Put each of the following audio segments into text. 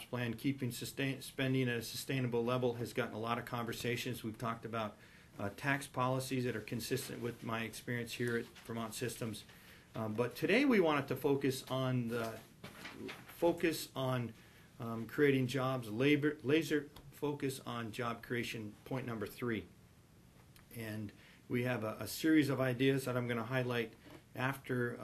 plan, keeping spending at a sustainable level has gotten a lot of conversations. We've talked about tax policies that are consistent with my experience here at Vermont Systems. But today we wanted to focus on creating jobs, laser focus on job creation, point number 3. And we have a series of ideas that I'm going to highlight after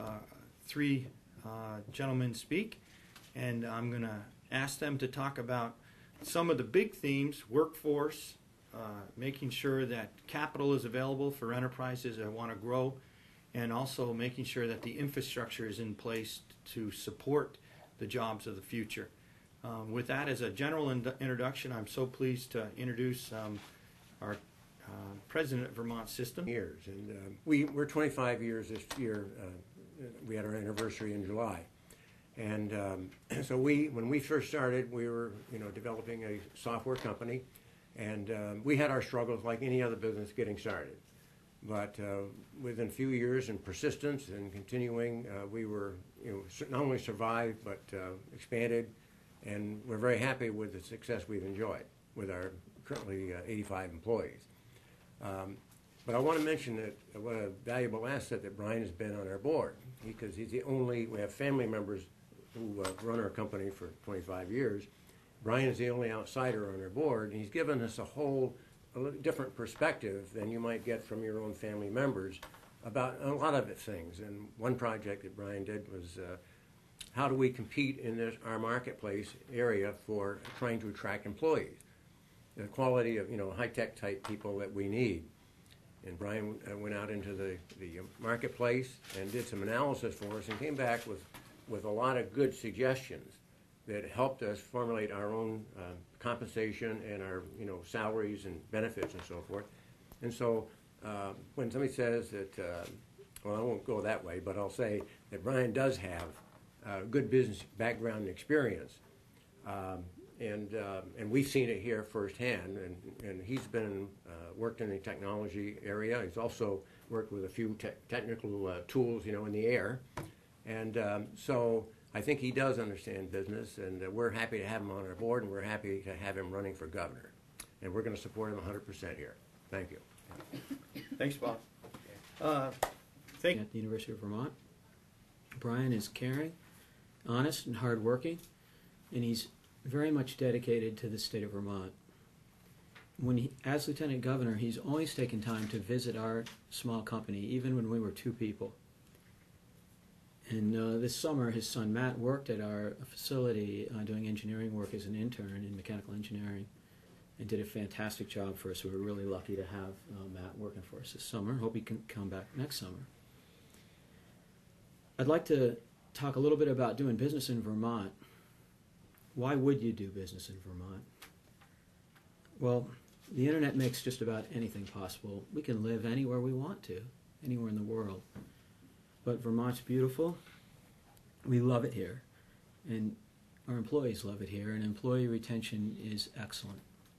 3 gentlemen speak. And I'm going to ask them to talk about some of the big themes: workforce, making sure that capital is available for enterprises that want to grow, and also making sure that the infrastructure is in place to support the jobs of the future. With that as a general introduction, I'm so pleased to introduce our president of Vermont System. And we're 25 years this year. We had our anniversary in July. And so when we first started, we were developing a software company, and we had our struggles like any other business getting started. But within a few years and persistence and continuing, we were not only survived but expanded, and we're very happy with the success we've enjoyed with our currently 85 employees. But I want to mention that what a valuable asset that Brian has been on our board, because he's the only, we have family members who run our company for 25 years. Brian is the only outsider on our board, and he's given us a different perspective than you might get from your own family members about a lot of things. And one project that Brian did was how do we compete in our marketplace area for trying to attract employees, the quality of high-tech type people that we need. And Brian went out into the marketplace and did some analysis for us and came back with a lot of good suggestions that helped us formulate our own compensation and our salaries and benefits and so forth. And so when somebody says that, well, I won't go that way, but I'll say that Brian does have good business background and experience, and we've seen it here firsthand. And he's been worked in the technology area. He's also worked with a few technical tools, in the air. And so I think he does understand business, and we're happy to have him on our board, and we're happy to have him running for governor. And we're going to support him 100% here. Thank you. Thanks, Bob. At the University of Vermont. Brian is caring, honest, and hardworking, and he's very much dedicated to the state of Vermont. As Lieutenant Governor, he's always taken time to visit our small company, even when we were 2 people. And this summer, his son Matt worked at our facility doing engineering work as an intern in mechanical engineering, and did a fantastic job for us. We were really lucky to have Matt working for us this summer. Hope he can come back next summer. I'd like to talk a little bit about doing business in Vermont. Why would you do business in Vermont? Well, the internet makes just about anything possible. We can live anywhere we want to, anywhere in the world. But Vermont's beautiful. We love it here. And our employees love it here, and employee retention is excellent.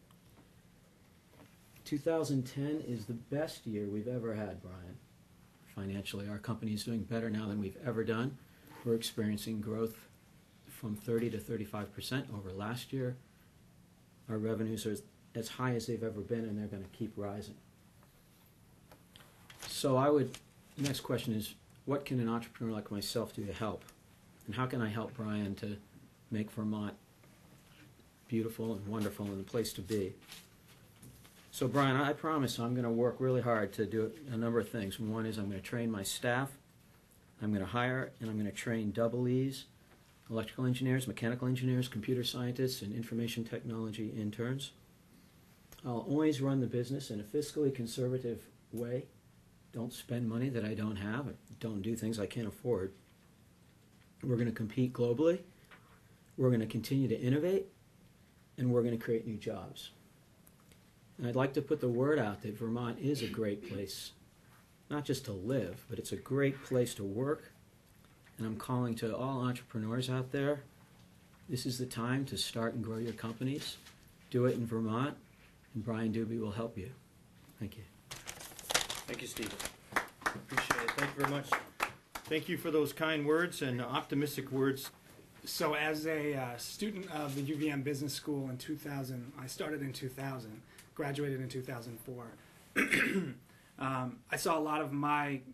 2010 is the best year we've ever had, Brian. Financially, our company is doing better now than we've ever done. We're experiencing growth from 30 to 35% over last year. Our revenues are as high as they've ever been, and they're going to keep rising. So the next question is, what can an entrepreneur like myself do to help? And how can I help Brian to make Vermont beautiful and wonderful and a place to be? So Brian, I promise I'm going to work really hard to do a number of things. One is I'm going to train my staff. I'm going to hire and I'm going to train double E's, electrical engineers, mechanical engineers, computer scientists, and information technology interns. I'll always run the business in a fiscally conservative way. Don't spend money that I don't have. Don't do things I can't afford. We're going to compete globally. We're going to continue to innovate. And we're going to create new jobs. And I'd like to put the word out that Vermont is a great place, not just to live, but it's a great place to work. And I'm calling to all entrepreneurs out there, this is the time to start and grow your companies. Do it in Vermont, and Brian Dubey will help you. Thank you. Thank you, Steve. Appreciate it. Thank you very much. Thank you for those kind words and optimistic words. So as a student of the UVM Business School in 2000, I started in 2000, graduated in 2004. I saw a lot of my